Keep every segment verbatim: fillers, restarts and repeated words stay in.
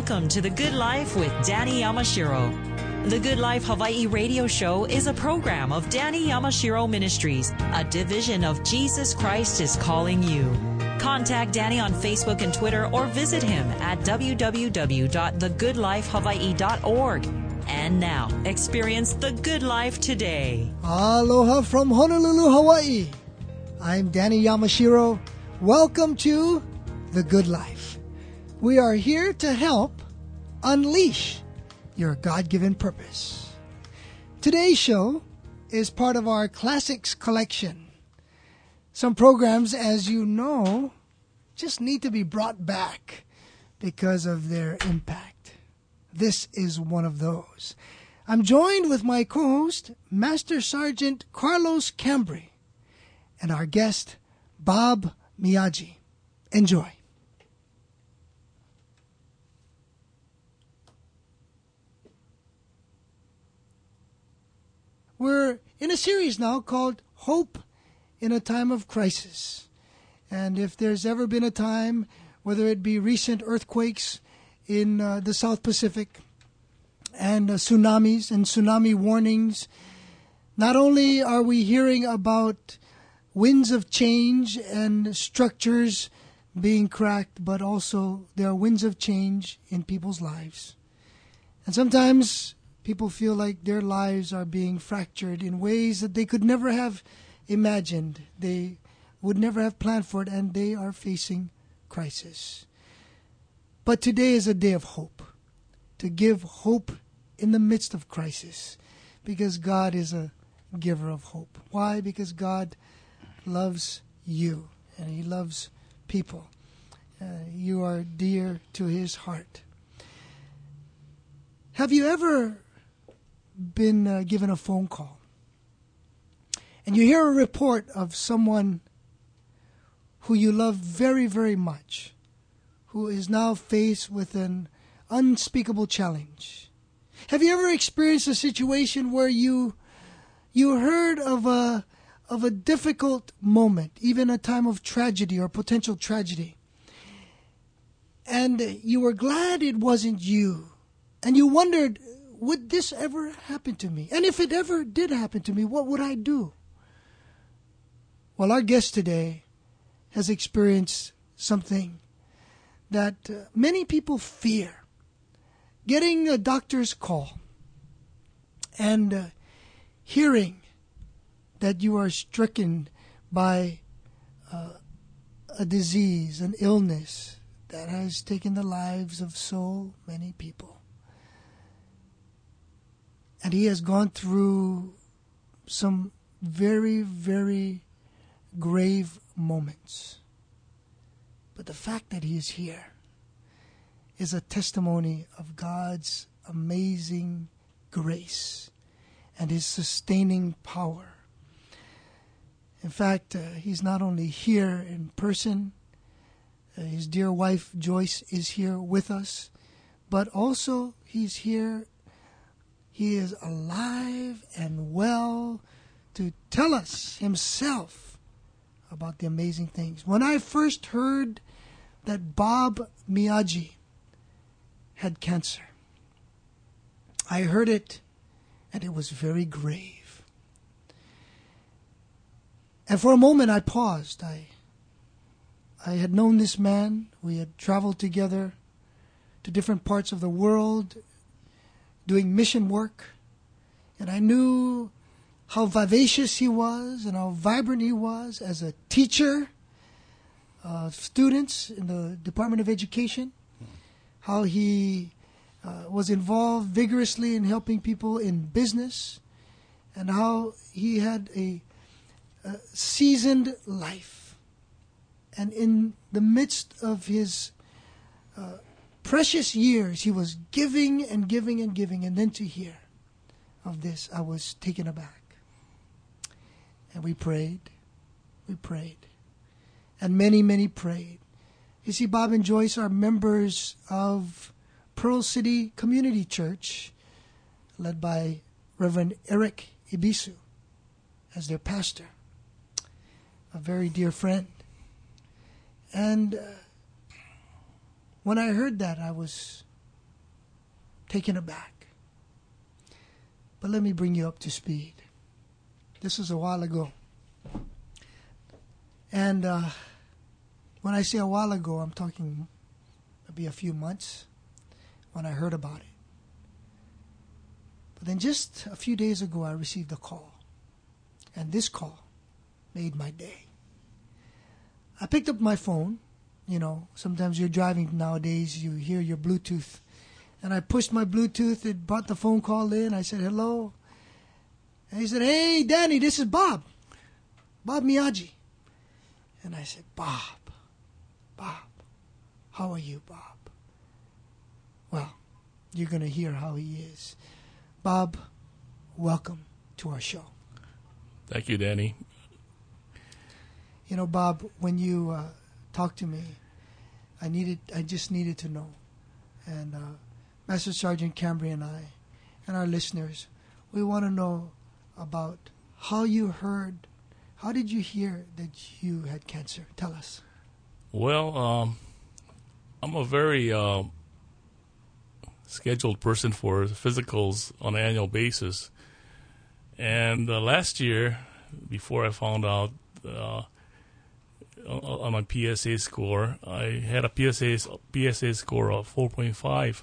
Welcome to The Good Life with Danny Yamashiro. The Good Life Hawaii radio show is a program of Danny Yamashiro Ministries, a division of Jesus Christ is Calling You. Contact Danny on Facebook and Twitter or visit him at w w w dot the good life hawaii dot org. And now, experience the good life today. Aloha from Honolulu, Hawaii. I'm Danny Yamashiro. Welcome to The Good Life. We are here to help unleash your God-given purpose. Today's show is part of our Classics collection. Some programs, as you know, just need to be brought back because of their impact. This is one of those. I'm joined with my co-host, Master Sergeant Carlos Cambry, and our guest, Bob Miyagi. Enjoy. We're in a series now called Hope in a Time of Crisis. And if there's ever been a time, whether it be recent earthquakes in uh, the South Pacific and uh, tsunamis and tsunami warnings, not only are we hearing about winds of change and structures being cracked, but also there are winds of change in people's lives. And sometimes people feel like their lives are being fractured in ways that they could never have imagined. They would never have planned for it, and they are facing crisis. But today is a day of hope, to give hope in the midst of crisis, because God is a giver of hope. Why? Because God loves you, and He loves people. Uh, you are dear to His heart. Have you ever been uh, given a phone call and you hear a report of someone who you love very, very much, who is now faced with an unspeakable challenge? Have you ever experienced a situation where you you heard of a of a difficult moment, even a time of tragedy or potential tragedy, and you were glad it wasn't you, and you wondered, would this ever happen to me? And if it ever did happen to me, what would I do? Well, our guest today has experienced something that uh, many people fear. Getting a doctor's call and uh, hearing that you are stricken by uh, a disease, an illness that has taken the lives of so many people. And he has gone through some very, very grave moments. But the fact that he is here is a testimony of God's amazing grace and His sustaining power. In fact, uh, he's not only here in person, uh, his dear wife Joyce is here with us, but also he's here. He is alive and well to tell us himself about the amazing things. When I first heard that Bob Miyagi had cancer, I heard it and it was very grave. And for a moment I paused. I, I had known this man. We had traveled together to different parts of the world, doing mission work, and I knew how vivacious he was and how vibrant he was as a teacher of students in the Department of Education, how he uh, was involved vigorously in helping people in business, and how he had a, a seasoned life. And in the midst of his uh, precious years, he was giving and giving and giving. And then to hear of this, I was taken aback. And we prayed. We prayed. And many, many prayed. You see, Bob and Joyce are members of Pearl City Community Church, led by Reverend Eric Ibisu as their pastor, a very dear friend. And uh, when I heard that, I was taken aback. But let me bring you up to speed. This was a while ago. And uh, when I say a while ago, I'm talking maybe a few months when I heard about it. But then just a few days ago, I received a call. And this call made my day. I picked up my phone. You know, sometimes you're driving nowadays, you hear your Bluetooth. And I pushed my Bluetooth, it brought the phone call in. I said, hello. And he said, hey, Danny, this is Bob. Bob Miyagi. And I said, Bob, Bob, how are you, Bob? Well, you're going to hear how he is. Bob, welcome to our show. Thank you, Danny. You know, Bob, when you uh, talked to me, I needed, I just needed to know. And uh, Master Sergeant Cambry and I, and our listeners, we want to know about how you heard, how did you hear that you had cancer? Tell us. Well, um, I'm a very uh, scheduled person for physicals on an annual basis. And uh, last year, before I found out uh, on my P S A score, I had a P S A, P S A score of four point five.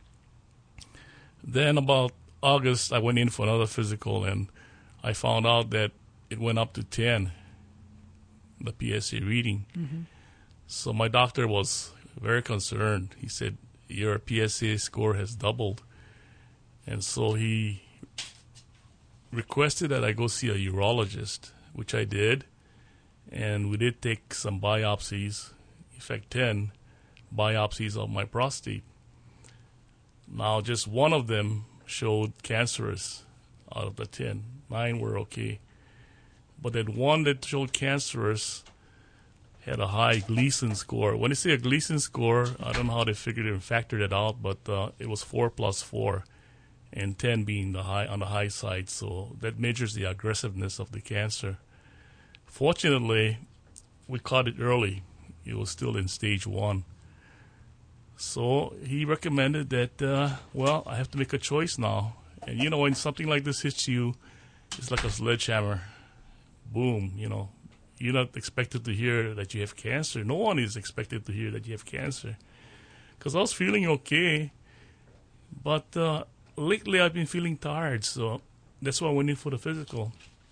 Then about August, I went in for another physical, and I found out that it went up to ten, the P S A reading. Mm-hmm. So my doctor was very concerned. He said, your P S A score has doubled. And so he requested that I go see a urologist, which I did. And we did take some biopsies, in fact, ten biopsies of my prostate. Now, just one of them showed cancerous out of the ten. Nine were okay. But that one that showed cancerous had a high Gleason score. When they say a Gleason score, I don't know how they figured it and factored it out, but uh, it was four plus four, and ten being the high on the high side. So that measures the aggressiveness of the cancer. Fortunately, we caught it early. It was still in stage one. So he recommended that, uh, well, I have to make a choice now. And, you know, when something like this hits you, it's like a sledgehammer. Boom, you know. You're not expected to hear that you have cancer. No one is expected to hear that you have cancer. Because I was feeling okay, but uh, lately I've been feeling tired, so that's why I went in for the physical.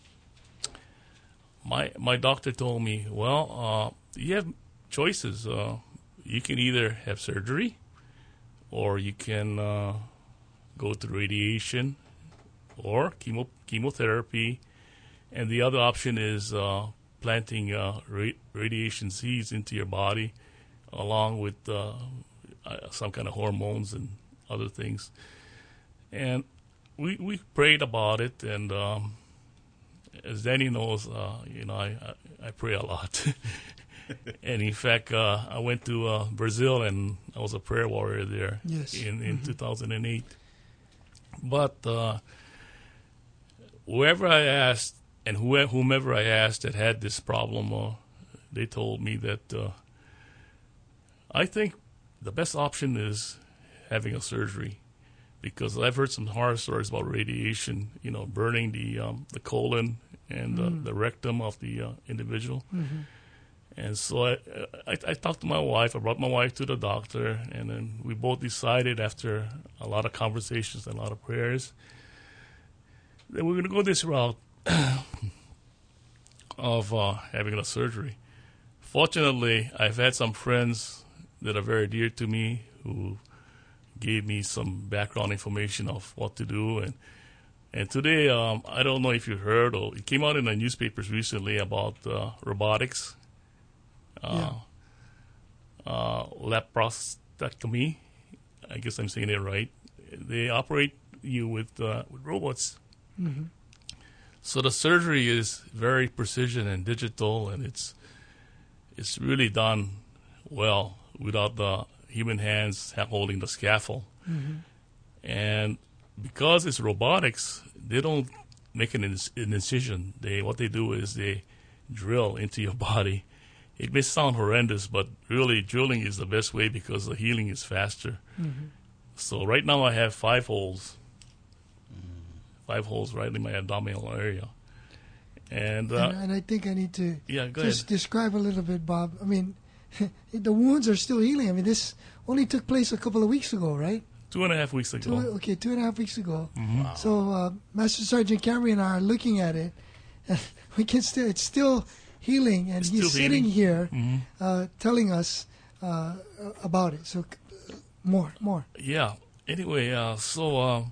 My my doctor told me, well, uh, you have choices. Uh, you can either have surgery, or you can uh, go to radiation, or chemo chemotherapy, and the other option is uh, planting uh, ra- radiation seeds into your body, along with uh, uh, some kind of hormones and other things. And we we prayed about it, and um, as Danny knows, uh, you know, I, I, I pray a lot. And in fact, uh, I went to uh, Brazil, and I was a prayer warrior there yes. in, in mm-hmm. two thousand eight. But uh, whoever I asked, and whoever, whomever I asked that had this problem, uh, they told me that uh, I think the best option is having a surgery, because I've heard some horror stories about radiation, you know, burning the um, the colon and mm. uh, the rectum of the uh, individual. Mm-hmm. And so I, I, I talked to my wife. I brought my wife to the doctor, and then we both decided after a lot of conversations and a lot of prayers that we're going to go this route of uh, having a surgery. Fortunately, I've had some friends that are very dear to me who gave me some background information of what to do. And and today, um, I don't know if you heard, or it came out in the newspapers recently about uh, robotics, uh, yeah. uh, laparoscopy. I guess I'm saying it right. They operate you with, uh, with robots. Mm-hmm. So the surgery is very precision and digital, and it's it's really done well without the human hands holding the scaffold. Mm-hmm. And because it's robotics, they don't make an, inc- an incision. They what they do is they drill into your body. It may sound horrendous, but really drilling is the best way because the healing is faster. Mm-hmm. So right now I have five holes. Five holes right in my abdominal area. And, uh, and, and I think I need to yeah, go just ahead. describe a little bit, Bob. I mean, the wounds are still healing. I mean, this only took place a couple of weeks ago, right? Two and a half weeks ago. Two, okay, two and a half weeks ago. Mm-hmm. Wow. So uh, Master Sergeant Camry and I are looking at it, and we can still it's still healing, and It's he's still sitting healing. here Mm-hmm. uh, telling us uh, about it. So uh, more, more. Yeah. Anyway, uh, so uh,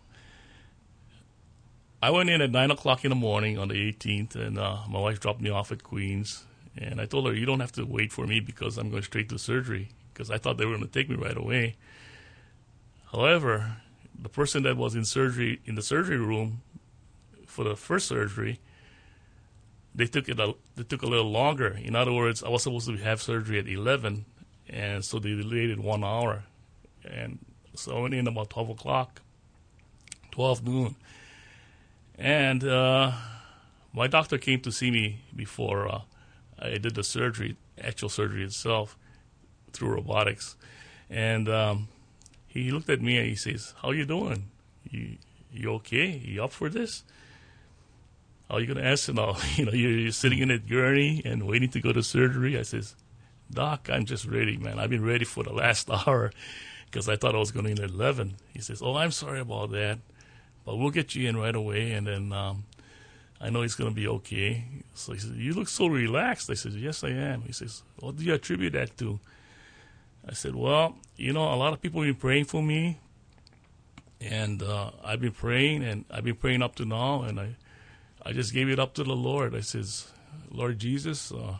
I went in at nine o'clock in the morning on the eighteenth, and uh, my wife dropped me off at Queens. And I told her, you don't have to wait for me because I'm going straight to surgery, because I thought they were going to take me right away. However, the person that was in surgery in the surgery room for the first surgery, they took it a, they took a little longer. In other words, I was supposed to have surgery at eleven, and so they delayed it one hour. And so I went in about twelve o'clock, twelve noon. And uh, my doctor came to see me before uh, I did the surgery, actual surgery itself, through robotics. And um, he looked at me and he says, "How you doing? You you okay? You up for this? How are you going to answer now? You know, you're, you're sitting in a gurney and waiting to go to surgery." I says, "Doc, I'm just ready, man. I've been ready for the last hour because I thought I was going in at eleven. He says, "Oh, I'm sorry about that, but we'll get you in right away, and then um, I know it's going to be okay." So he says, "You look so relaxed." I said, "Yes, I am." He says, "What do you attribute that to?" I said, "Well, you know, a lot of people have been praying for me, and uh, I've been praying, and I've been praying up to now, and I, I just gave it up to the Lord." I says, "Lord Jesus, uh,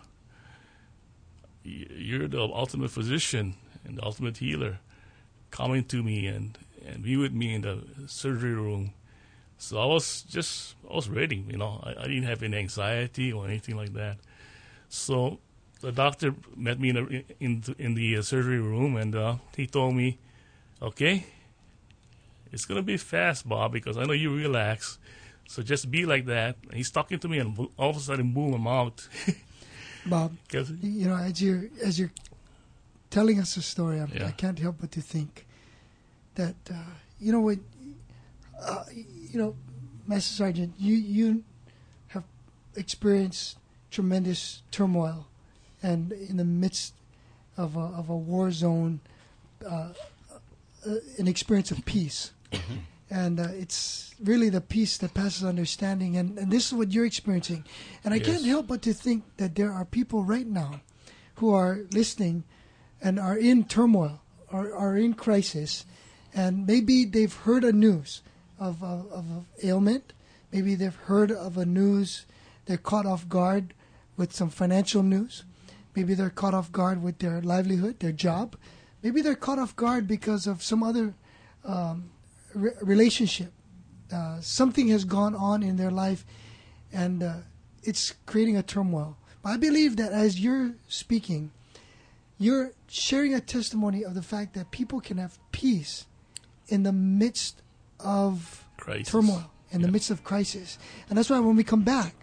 you're the ultimate physician and the ultimate healer. Come into me and, and be with me in the surgery room." So I was just, I was ready, you know. I, I didn't have any anxiety or anything like that. So the doctor met me in the, in, in the uh, surgery room, and uh, he told me, "Okay, it's going to be fast, Bob, because I know you relax. So just be like that." And he's talking to me, and all of a sudden, boom, I'm out. Bob, you know, as you're, as you're telling us the story, I'm, Yeah. I can't help but to think that, uh, you know, what, uh, you know, Master Sergeant, you, you have experienced tremendous turmoil, and in the midst of a, of a war zone, uh, uh, an experience of peace. Mm-hmm. And uh, it's really the peace that passes understanding. And, and this is what you're experiencing. And I Yes. can't help but to think that there are people right now who are listening and are in turmoil, or are in crisis. And maybe they've heard a news of, of, of an ailment. Maybe they've heard of a news. They're caught off guard with some financial news. Maybe they're caught off guard with their livelihood, their job. Maybe they're caught off guard because of some other um, re- relationship. Uh, something has gone on in their life, and uh, it's creating a turmoil. But I believe that as you're speaking, you're sharing a testimony of the fact that people can have peace in the midst of Crisis. turmoil, in Yeah. the midst of crisis. And that's why when we come back,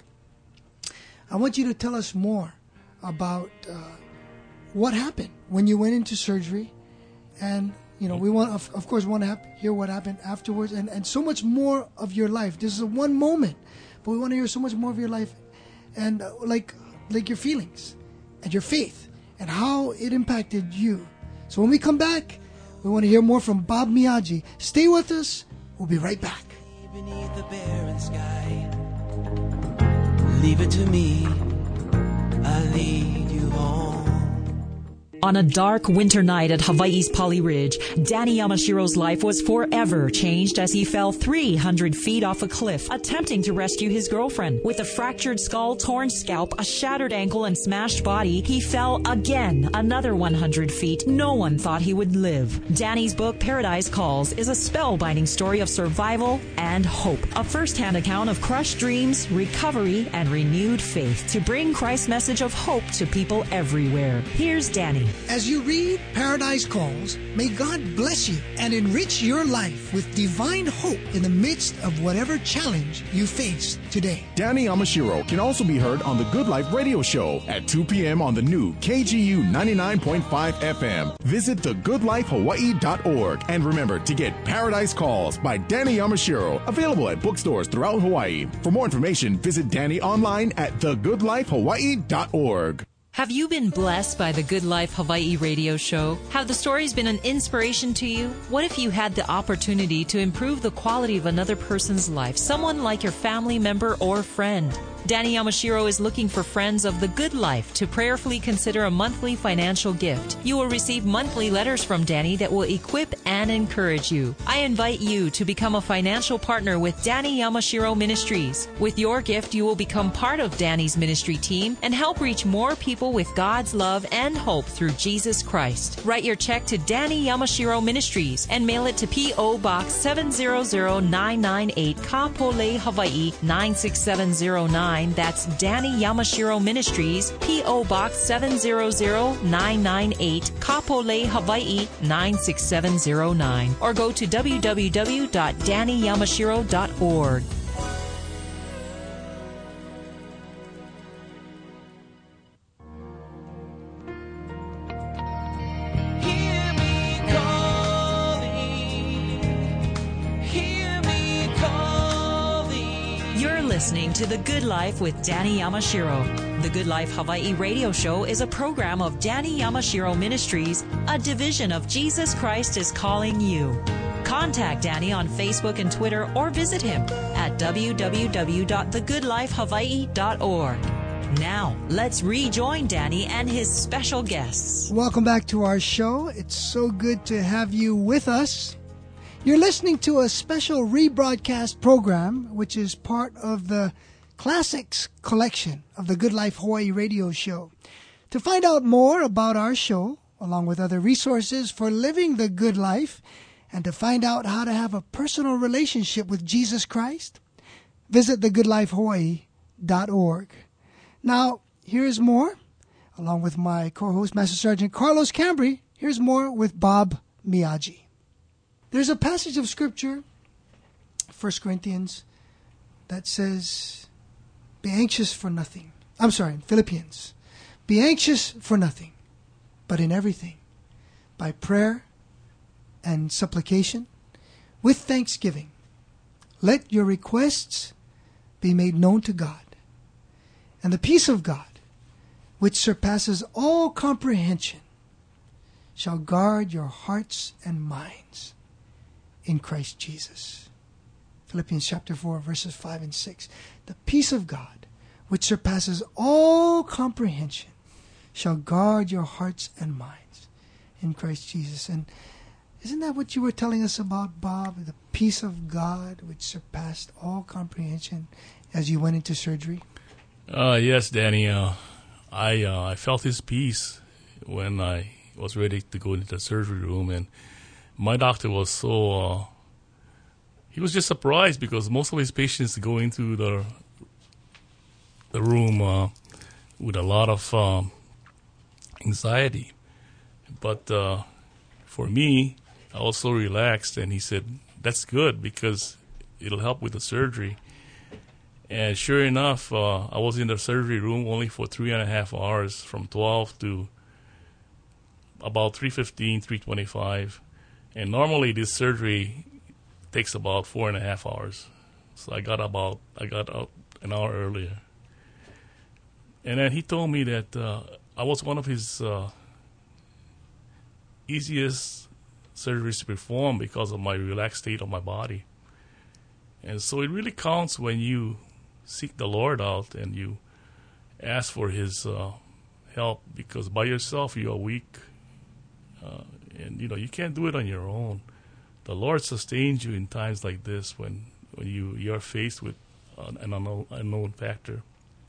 I want you to tell us more about uh, what happened when you went into surgery. And, you know, we want, of, of course, want to hap- hear what happened afterwards, and, and so much more of your life. This is a one moment, but we want to hear so much more of your life, and uh, like like your feelings and your faith and how it impacted you. So when we come back, we want to hear more from Bob Miyagi. Stay with us. We'll be right back. Beneath the barren sky, leave it to me, I'll lead you home. On a dark winter night at Hawaii's Pali Ridge, Danny Yamashiro's life was forever changed as he fell three hundred feet off a cliff, attempting to rescue his girlfriend. With a fractured skull, torn scalp, a shattered ankle, and smashed body, he fell again another one hundred feet. No one thought he would live. Danny's book, Paradise Calls, is a spellbinding story of survival and hope. A first-hand account of crushed dreams, recovery, and renewed faith to bring Christ's message of hope to people everywhere. Here's Danny. As you read Paradise Calls, may God bless you and enrich your life with divine hope in the midst of whatever challenge you face today. Danny Yamashiro can also be heard on the Good Life Radio Show at two p.m. on the new K G U ninety-nine point five F M. Visit the good life hawaii dot org and remember to get Paradise Calls by Danny Yamashiro, available at bookstores throughout Hawaii. For more information, visit Danny online at the good life hawaii dot org. Have you been blessed by the Good Life Hawaii radio show? Have the stories been an inspiration to you? What if you had the opportunity to improve the quality of another person's life, someone like your family member or friend? Danny Yamashiro is looking for friends of the good life to prayerfully consider a monthly financial gift. You will receive monthly letters from Danny that will equip and encourage you. I invite you to become a financial partner with Danny Yamashiro Ministries. With your gift, you will become part of Danny's ministry team and help reach more people with God's love and hope through Jesus Christ. Write your check to Danny Yamashiro Ministries and mail it to P O. Box seven zero zero nine nine eight, Kapolei, Hawaii nine six seven zero nine. That's Danny Yamashiro Ministries, P O. Box seven zero zero nine nine eight, Kapolei, Hawaii nine six seven zero nine. Or go to w w w dot danny yamashiro dot org. Listening to The Good Life with Danny Yamashiro. The Good Life Hawaii radio show is a program of Danny Yamashiro Ministries, a division of Jesus Christ is Calling You. Contact Danny on Facebook and Twitter or visit him at w w w dot the good life hawaii dot org. Now, let's rejoin Danny and his special guests. Welcome back to our show. It's so good to have you with us. You're listening to a special rebroadcast program, which is part of the Classics collection of the Good Life Hawaii radio show. To find out more about our show, along with other resources for living the good life, and to find out how to have a personal relationship with Jesus Christ, visit the good life hawaii dot org. Now, here's more, along with my co-host, Master Sergeant Carlos Cambry. Here's more with Bob Miyagi. There's a passage of Scripture, First Corinthians, that says, be anxious for nothing. I'm sorry, Philippians. Be anxious for nothing, but in everything, by prayer and supplication, with thanksgiving, let your requests be made known to God. And the peace of God, which surpasses all comprehension, shall guard your hearts and minds in Christ Jesus. Philippians chapter four, verses five and six. The peace of God, which surpasses all comprehension, shall guard your hearts and minds in Christ Jesus. And isn't that what you were telling us about, Bob? The peace of God, which surpassed all comprehension as you went into surgery? Uh, yes, Danny. Uh, I uh, I felt his peace when I was ready to go into the surgery room, and my doctor was so, uh, he was just surprised because most of his patients go into the the room uh, with a lot of um, anxiety. But uh, for me, I was so relaxed, and he said, that's good because it'll help with the surgery. And sure enough, uh, I was in the surgery room only for three and a half hours, from twelve to about three fifteen, three twenty-five. And normally this surgery takes about four and a half hours. So I got about I got out an hour earlier. And then he told me that uh, I was one of his uh, easiest surgeries to perform because of my relaxed state of my body. And so it really counts when you seek the Lord out and you ask for his uh, help, because by yourself you are weak. Uh, and, you know, you can't do it on your own. The Lord sustains you in times like this when, when you, you're faced with uh, an unknown, unknown factor.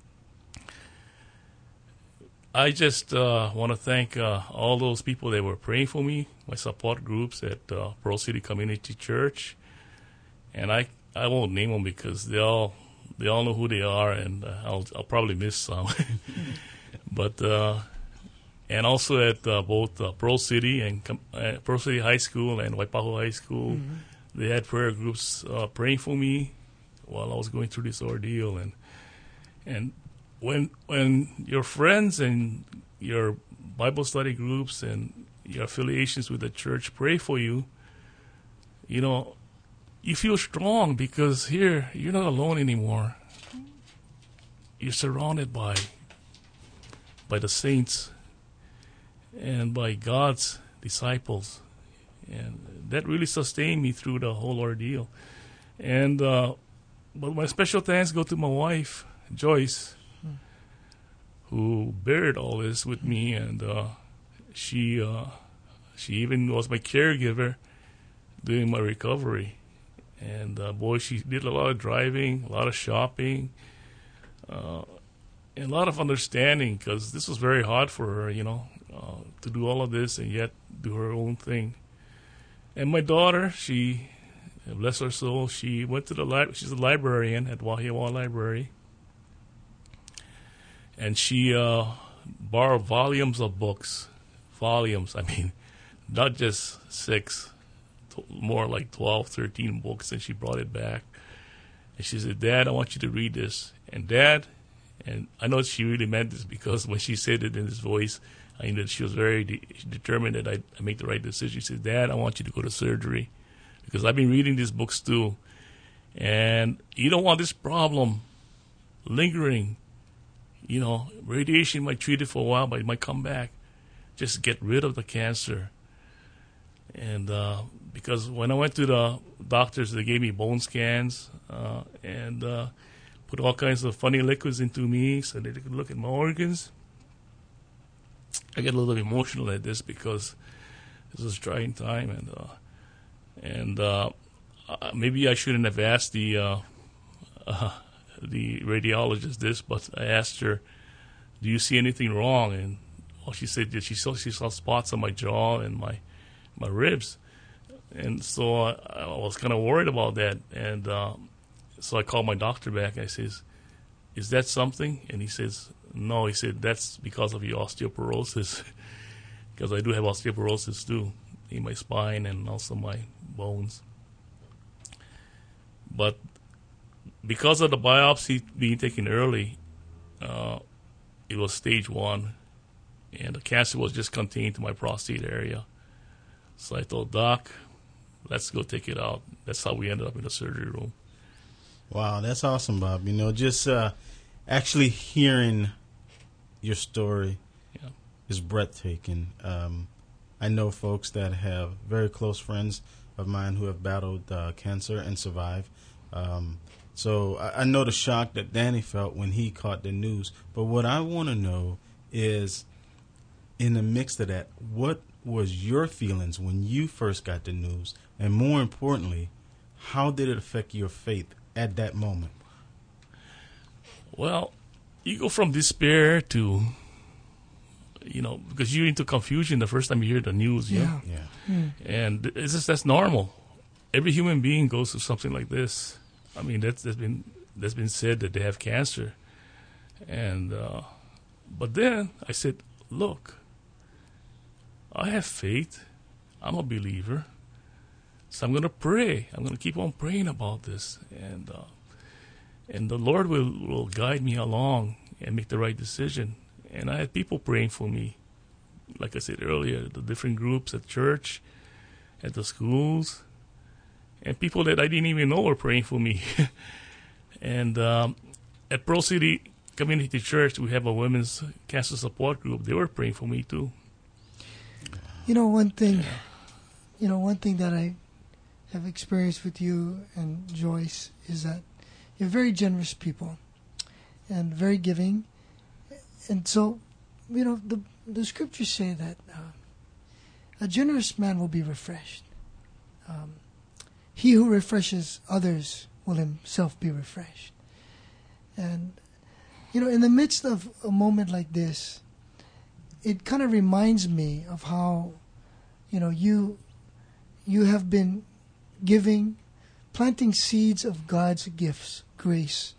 I just uh, want to thank uh, all those people that were praying for me, my support groups at uh, Pearl City Community Church. And I I won't name them because they all they all know who they are, and uh, I'll I'll probably miss some. But uh, and also at uh, both uh, Pearl City and uh, Pearl City High School and Waipahu High School. Mm-hmm. They had prayer groups uh, praying for me while I was going through this ordeal. And and when when your friends and your Bible study groups and your affiliations with the church pray for you, you know, you feel strong because here you're not alone anymore. You're surrounded by by the saints and by God's disciples. And that really sustained me through the whole ordeal. And uh, but my special thanks go to my wife, Joyce, hmm. who bared all this with me, and uh, she uh, she even was my caregiver during my recovery. And uh, boy, she did a lot of driving, a lot of shopping, uh, and a lot of understanding, because this was very hard for her, you know, uh, to do all of this and yet do her own thing. And my daughter, she, bless her soul, she went to the library. She's a librarian at Wahiawa Library. And she uh, borrowed volumes of books. Volumes, I mean, not just six, t- more like twelve, thirteen books. And she brought it back. And she said, Dad, I want you to read this. And Dad, and I know she really meant this, because when she said it in this voice, I knew that she was very de- determined that I, I make the right decision. She said, Dad, I want you to go to surgery, because I've been reading these books too. And you don't want this problem lingering. You know, radiation might treat it for a while, but it might come back. Just get rid of the cancer. And uh, because when I went to the doctors, they gave me bone scans uh, and uh, put all kinds of funny liquids into me so that they could look at my organs. I get a little emotional at this because this is a trying time, and uh, and uh, uh, maybe I shouldn't have asked the uh, uh, the radiologist this, but I asked her, "Do you see anything wrong?" And well, she said that she saw she saw spots on my jaw and my my ribs, and so I, I was kind of worried about that, and uh, so I called my doctor back. And I says, "Is that something?" And he says, no, he said, that's because of your osteoporosis, because I do have osteoporosis too in my spine and also my bones. But because of the biopsy being taken early, uh, it was stage one, and the cancer was just contained to my prostate area. So I told Doc, let's go take it out. That's how we ended up in the surgery room. Wow, that's awesome, Bob. You know, just uh, actually hearing your story yeah. is breathtaking. Um, I know folks that have very close friends of mine who have battled uh, cancer and survived. Um, so I, I know the shock that Danny felt when he caught the news. But what I want to know is, in the mix of that, what was your feelings when you first got the news? And more importantly, how did it affect your faith at that moment? Well, you go from despair to, you know, because you're into confusion the first time you hear the news. You yeah. know? yeah. Mm. And it's just, that's normal. Every human being goes through something like this. I mean, that's, that's been that's been said that they have cancer. And, uh, but then I said, look, I have faith. I'm a believer. So I'm going to pray. I'm going to keep on praying about this. And, uh, And the Lord will, will guide me along and make the right decision. And I had people praying for me. Like I said earlier, the different groups at church, at the schools, and people that I didn't even know were praying for me. And um, at Pearl City Community Church, we have a women's cancer support group. They were praying for me too. You know, one thing, you know, one thing that I have experienced with you and Joyce is that you're very generous people and very giving. And so, you know, the the scriptures say that uh, a generous man will be refreshed. Um, he who refreshes others will himself be refreshed. And, you know, in the midst of a moment like this, it kind of reminds me of how, you know, you you have been giving, planting seeds of God's gifts, grace,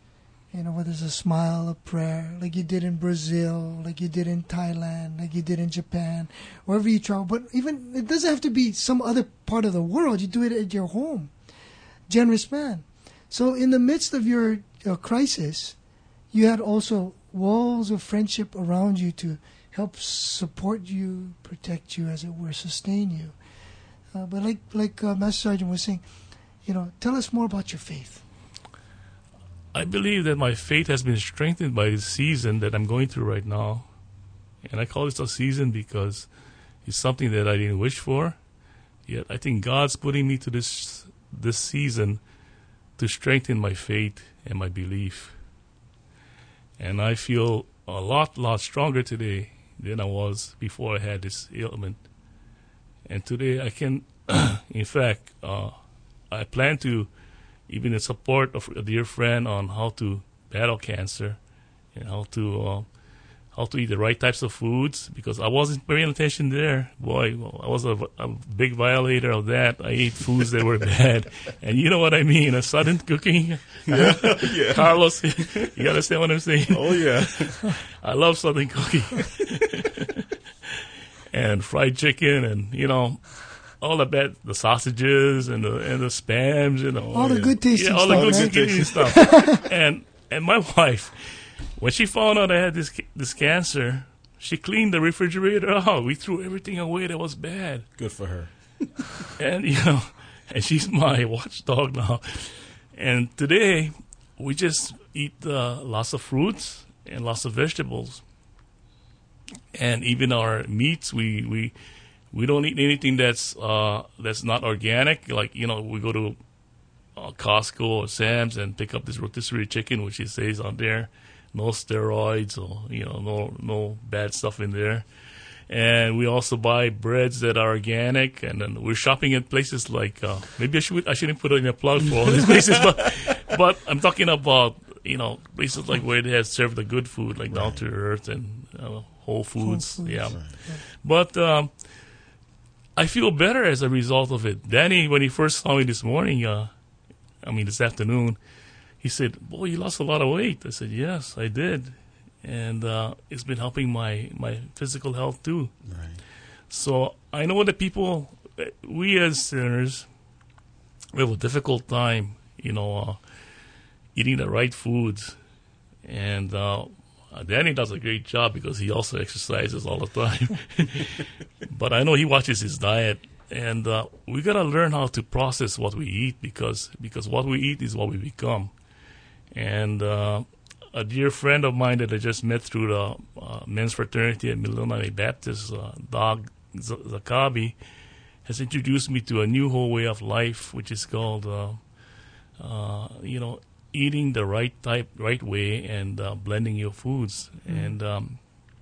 You know, whether it's a smile, a prayer, like you did in Brazil, like you did in Thailand, like you did in Japan, wherever you travel. But even, it doesn't have to be some other part of the world. You do it at your home. Generous man. So in the midst of your uh, crisis, you had also walls of friendship around you to help support you, protect you, as it were, sustain you. Uh, but like like uh, Master Sergeant was saying, you know, tell us more about your faith. I believe that my faith has been strengthened by this season that I'm going through right now. And I call this a season because it's something that I didn't wish for. Yet I think God's putting me to this this season to strengthen my faith and my belief. And I feel a lot, lot stronger today than I was before I had this ailment. And today I can, in fact, uh, I plan to, even in support of a dear friend, on how to battle cancer and how to uh, how to eat the right types of foods, because I wasn't paying attention there. Boy, I was a, a big violator of that. I ate foods that were bad. And you know what I mean, a sudden cooking. Yeah, yeah. Carlos, you understand what I'm saying? Oh, yeah. I love Southern cooking. And fried chicken and, you know, all the bad, the sausages and the and the spams, you know. All the yeah. good tasting yeah, all stuff. the good Right? tasting stuff. and and my wife, when she found out I had this this cancer, she cleaned the refrigerator out. We threw everything away that was bad. Good for her. And, you know, and she's my watchdog now. And today, we just eat uh, lots of fruits and lots of vegetables. And even our meats, we we, we don't eat anything that's uh, that's not organic. Like, you know, we go to uh, Costco or Sam's and pick up this rotisserie chicken, which it says on there, no steroids or, you know, no no bad stuff in there. And we also buy breads that are organic, and then we're shopping at places like uh, maybe I should I shouldn't put in a plug for all these places, but but I'm talking about, you know, places like where they have served the good food, like right. Down to Earth and uh, Whole Foods, Whole Foods. Yeah. Right. But um, I feel better as a result of it. Danny, when he first saw me this morning, uh, I mean this afternoon, he said, "Boy, you lost a lot of weight." I said, "Yes, I did." And uh, it's been helping my, my physical health too. Right. So I know that people, we as sinners, we have a difficult time, you know, uh, eating the right foods. And uh, Danny does a great job because he also exercises all the time. But I know he watches his diet. And uh, we got to learn how to process what we eat, because because what we eat is what we become. And uh, a dear friend of mine that I just met through the uh, men's fraternity at Mililani Baptist, uh, Dag Zakabi, has introduced me to a new whole way of life, which is called, uh, uh, you know, eating the right type, right way, and uh, blending your foods, mm-hmm. and um,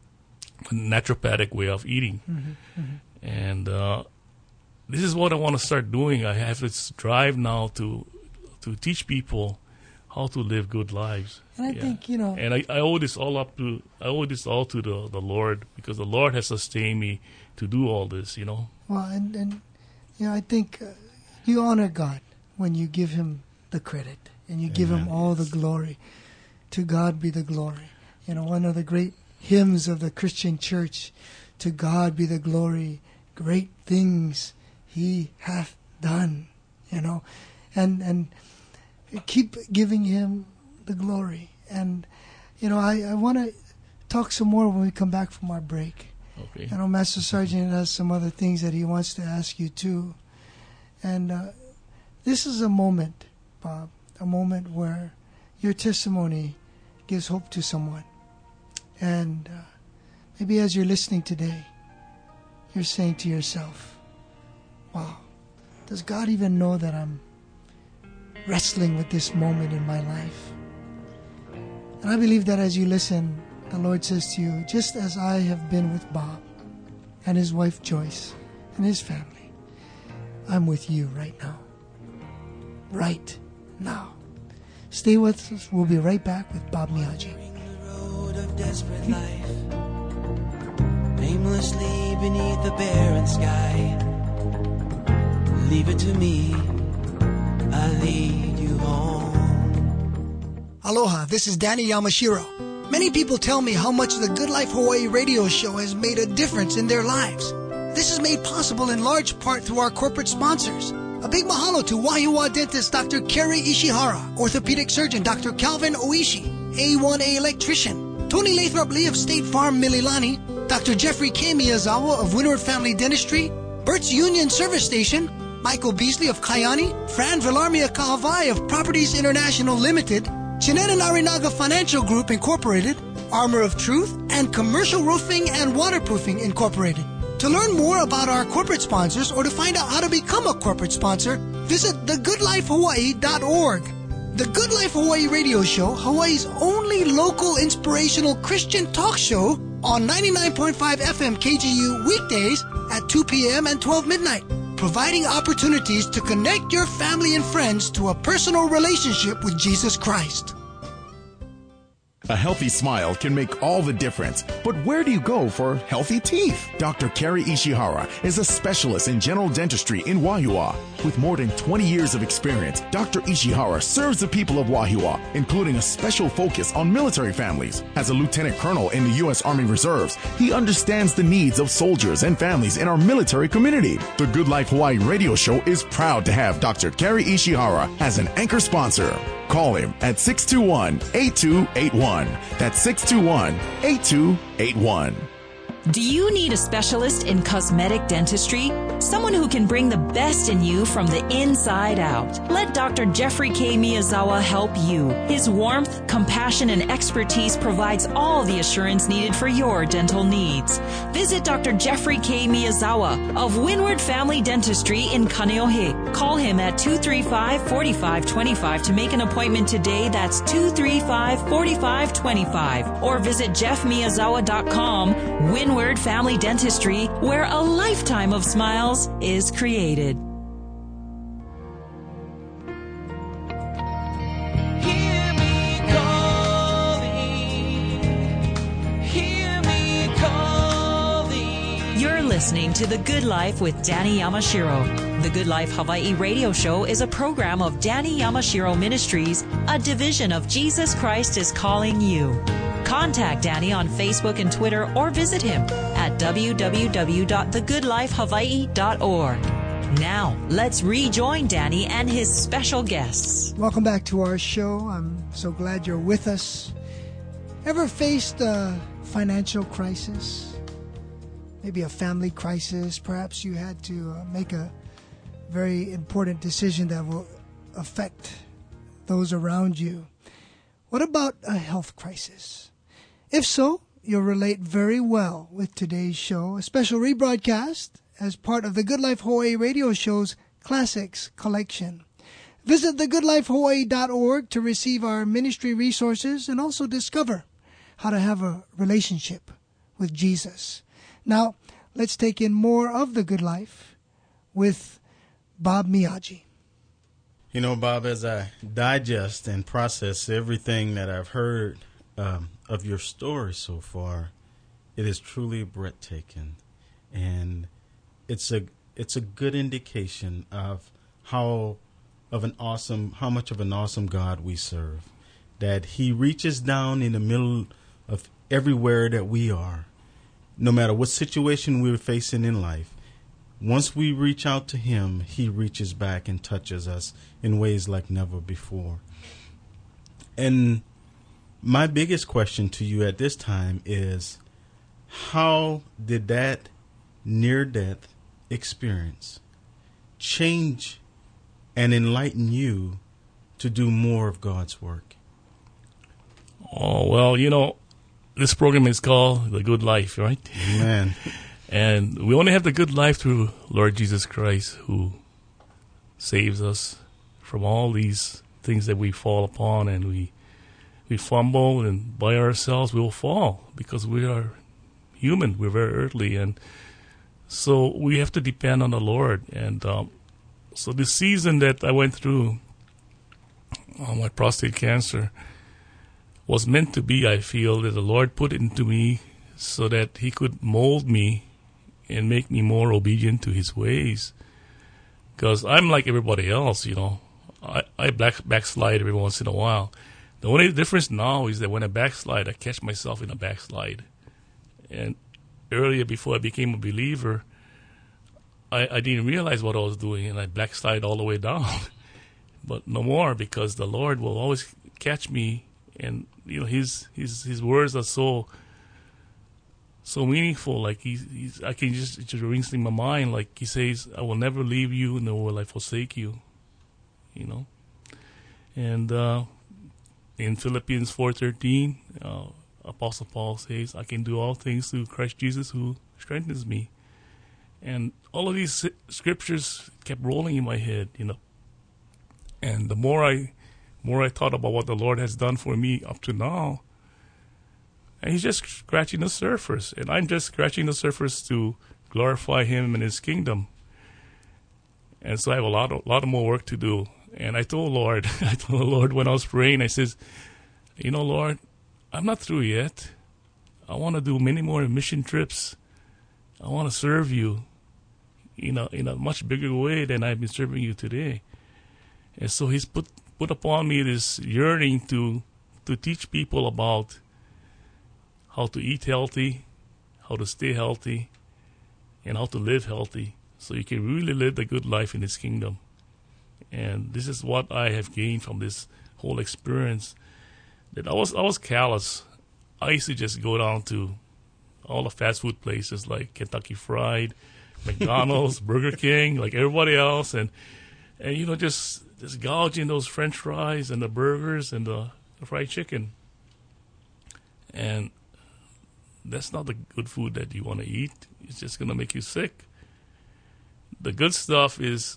a naturopathic way of eating. Mm-hmm. Mm-hmm. And uh, this is what I want to start doing. I have this drive now to to teach people how to live good lives. And I yeah. think, you know... And I, I owe this all up to, I owe this all to the, the Lord, because the Lord has sustained me to do all this, you know. Well, and, and you know, I think uh, you honor God when you give Him the credit, and you Amen. Give Him all the glory. To God be the glory. You know, one of the great hymns of the Christian church, to God be the glory, great things He hath done, you know. And, and keep giving Him the glory. And, you know, I, I want to talk some more when we come back from our break. Okay. I know Master Sergeant has some other things that he wants to ask you too. And uh, this is a moment, Bob, a moment where your testimony gives hope to someone. And uh, maybe as you're listening today, you're saying to yourself, wow, does God even know that I'm wrestling with this moment in my life? And I believe that as you listen, the Lord says to you, just as I have been with Bob and his wife Joyce and his family, I'm with you right now. Right now. Stay with us. We'll be right back with Bob Miyagi. The road of desperate life, aimlessly beneath the barren sky. Leave it to me, I'll lead you home. Aloha, this is Danny Yamashiro. Many people tell me how much the Good Life Hawaii radio show has made a difference in their lives. This is made possible in large part through our corporate sponsors. A big mahalo to Wahiawa dentist Doctor Kerry Ishihara, orthopedic surgeon Doctor Calvin Oishi, A one A electrician, Tony Lathrop Lee of State Farm Mililani, Doctor Jeffrey K. Miyazawa of Windward Family Dentistry, Bert's Union Service Station, Michael Beasley of Kayani, Fran Villarmia Kahavai of Properties International Limited, Chineta Narinaga Financial Group Incorporated, Armor of Truth, and Commercial Roofing and Waterproofing Incorporated. To learn more about our corporate sponsors or to find out how to become a corporate sponsor, visit the good life hawaii dot org. The Good Life Hawaii radio show, Hawaii's only local inspirational Christian talk show, on ninety-nine point five F M K G U weekdays at two p.m. and twelve midnight, providing opportunities to connect your family and friends to a personal relationship with Jesus Christ. A healthy smile can make all the difference, but where do you go for healthy teeth? Doctor Kerry Ishihara is a specialist in general dentistry in Wahiawa. With more than twenty years of experience, Doctor Ishihara serves the people of Wahiawa, including a special focus on military families. As a lieutenant colonel in the U S Army Reserves, he understands the needs of soldiers and families in our military community. The Good Life Hawaii radio show is proud to have Doctor Kerry Ishihara as an anchor sponsor. Call him at six two one, eight two eight one. That's six two one, eight two eight one. Do you need a specialist in cosmetic dentistry? Someone who can bring the best in you from the inside out. Let Doctor Jeffrey K. Miyazawa help you. His warmth, compassion, and expertise provides all the assurance needed for your dental needs. Visit Doctor Jeffrey K. Miyazawa of Windward Family Dentistry in Kaneohe. Call him at two three five, four five two five to make an appointment today. That's two three five, four five two five. Or visit jeff miyazawa dot com. Windward Family Dentistry, where a lifetime of smiles is created. Hear me calling, hear me calling. You're listening to The Good Life with Danny Yamashiro. The Good Life Hawaii radio show is a program of Danny Yamashiro Ministries, a division of Jesus Christ is Calling You. Contact Danny on Facebook and Twitter or visit him at w w w dot the good life hawaii dot org. Now, let's rejoin Danny and his special guests. Welcome back to our show. I'm so glad you're with us. Ever faced a financial crisis? Maybe a family crisis? Perhaps you had to uh, make a very important decision that will affect those around you. What about a health crisis? If so, you'll relate very well with today's show, a special rebroadcast as part of the Good Life Hawaii radio show's Classics collection. Visit the good life hawaii dot org to receive our ministry resources and also discover how to have a relationship with Jesus. Now, let's take in more of The Good Life with Bob Miyagi. You know, Bob, as I digest and process everything that I've heard um, of your story so far, it is truly breathtaking, and it's a it's a good indication of how of an awesome how much of an awesome God we serve. That He reaches down in the middle of everywhere that we are, no matter what situation we're facing in life. Once we reach out to Him, He reaches back and touches us in ways like never before. And my biggest question to you at this time is, how did that near-death experience change and enlighten you to do more of God's work? Oh, well, you know, this program is called The Good Life, right? Amen. And we only have the good life through Lord Jesus Christ, who saves us from all these things that we fall upon, and we we fumble, and by ourselves we'll fall because we are human. We're very earthly, and so we have to depend on the Lord. And um, so this season that I went through, uh, my prostate cancer, was meant to be, I feel, that the Lord put it into me so that He could mold me and make me more obedient to His ways. Because I'm like everybody else, you know. I, I back, backslide every once in a while. The only difference now is that when I backslide, I catch myself in a backslide. And earlier, before I became a believer, I, I didn't realize what I was doing, and I backslide all the way down. But no more, because the Lord will always catch me, and you know His His His words are so so meaningful. Like He's, he's I can just it just rings in my mind. Like He says, "I will never leave you, nor will I forsake you." You know, and uh, in Philippians four thirteen, uh, Apostle Paul says, "I can do all things through Christ Jesus who strengthens me." And all of these scriptures kept rolling in my head, you know. And the more I, more I thought about what the Lord has done for me up to now, and He's just scratching the surface, and I'm just scratching the surface to glorify Him and His kingdom. And so I have a lot, of, lot of more work to do. And I told Lord, I told the Lord when I was praying, I says, you know, Lord, I'm not through yet. I want to do many more mission trips. I want to serve You, you know, in a much bigger way than I've been serving You today. And so He's put put upon me this yearning to to teach people about how to eat healthy, how to stay healthy, and how to live healthy, so you can really live the good life in His kingdom. And this is what I have gained from this whole experience. That I was I was callous. I used to just go down to all the fast food places like Kentucky Fried, McDonald's, Burger King, like everybody else, and and you know just just gouging those French fries and the burgers and the, the fried chicken. And that's not the good food that you want to eat. It's just going to make you sick. The good stuff is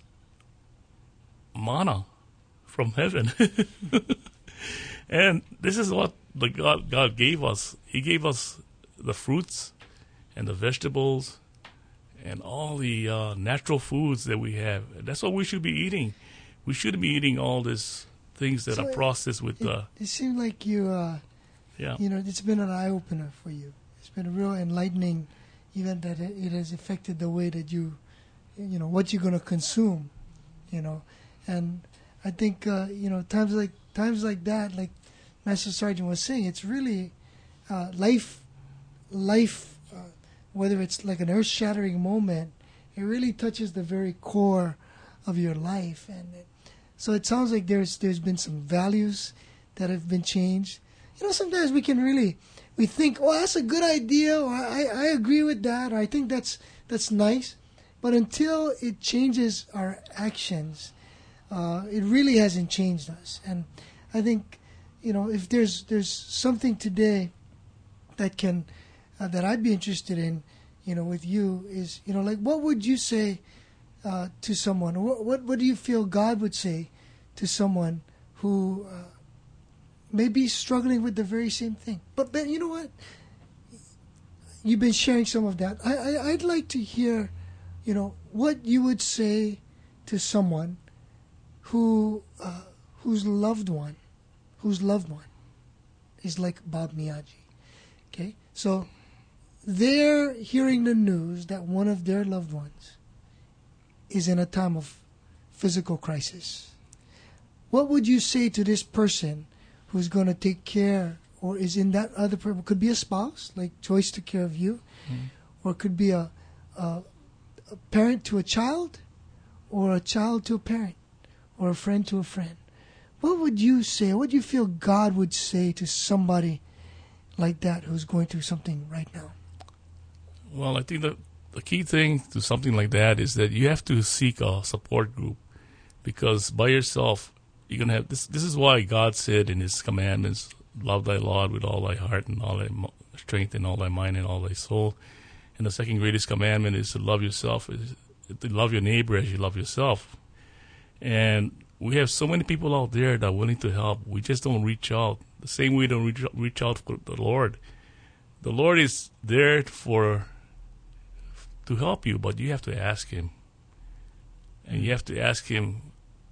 manna from heaven. And this is what the God, God gave us. He gave us the fruits and the vegetables and all the uh, natural foods that we have. That's what we should be eating. We shouldn't be eating all these things that So are processed with... It, Uh, it seemed like you, uh, yeah. you know, it's been an eye-opener for you. It's been a real enlightening event that it, it has affected the way that you, you know, what you're going to consume, you know. And I think, uh, you know, times like times like that, like Master Sergeant was saying, it's really uh, life, life, uh, whether it's like an earth-shattering moment, it really touches the very core of your life. And it, so it sounds like there's there's been some values that have been changed. You know, sometimes we can really, we think, oh, that's a good idea, or I, I agree with that, or I think that's that's nice. But until it changes our actions, uh, it really hasn't changed us. And I think, you know, if there's there's something today that can, uh, that I'd be interested in, you know, with you is, you know, like what would you say uh, to someone? What, what what do you feel God would say to someone who uh, may be struggling with the very same thing? But, but you know what? You've been sharing some of that. I, I I'd like to hear, you know, what you would say to someone who uh, whose loved one, whose loved one is like Bob Miyagi. Okay, so they're hearing the news that one of their loved ones is in a time of physical crisis. What would you say to this person who's going to take care, or is in that other person? Could be a spouse, like choice to care of you, mm-hmm. or it could be a, a a parent to a child, or a child to a parent, or a friend to a friend. What would you say? What do you feel God would say to somebody like that who's going through something right now? Well, I think the the key thing to something like that is that you have to seek a support group, because by yourself you're gonna have this. This is why God said in His commandments, "Love thy Lord with all thy heart and all thy strength and all thy mind and all thy soul." And the second greatest commandment is to love yourself, is to love your neighbor as you love yourself. And we have so many people out there that are willing to help. We just don't reach out. The same way we don't reach, reach out for the Lord. The Lord is there for to help you, but you have to ask Him. And you have to ask Him